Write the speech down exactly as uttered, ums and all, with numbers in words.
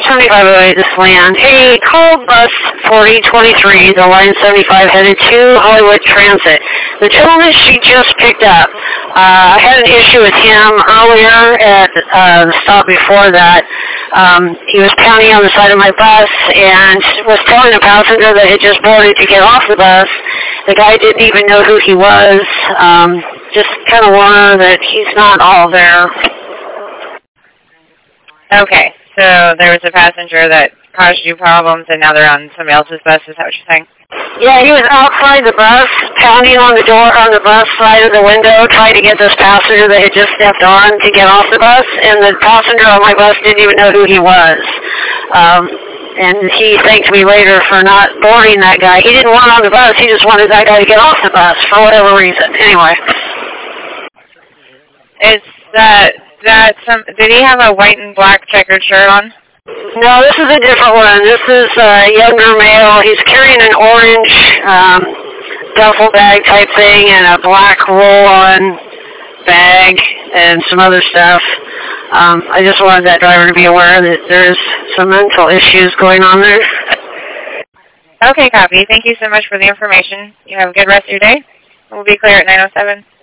seventy-five oh eight, this is Leanne. Hey, call bus forty twenty-three, the line seventy-five headed to Hollywood Transit. The gentleman she just picked up, uh, I had an issue with him earlier at uh, the stop before that. Um, he was pounding on the side of my bus and was telling a passenger that had just boarded to get off the bus. The guy didn't even know who he was. Um, just kind of warn her that he's not all there. Okay, so there was a passenger that caused you problems, and now they're on somebody else's bus. Is that what you're saying? Yeah, he was outside the bus, pounding on the door on the bus side of the window, trying to get this passenger that had just stepped on to get off the bus, and the passenger on my bus didn't even know who he was. Um, and he thanked me later for not boarding that guy. He didn't want on the bus, he just wanted that guy to get off the bus for whatever reason. Anyway. Is that, that some, did he have a white and black checkered shirt on? No, this is a different one. This is a younger male. He's carrying an orange um, duffel bag type thing and a black roll-on bag and some other stuff. Um, I just wanted that driver to be aware that there's some mental issues going on there. Okay, copy. Thank you so much for the information. You have a good rest of your day. We'll be clear at nine oh seven.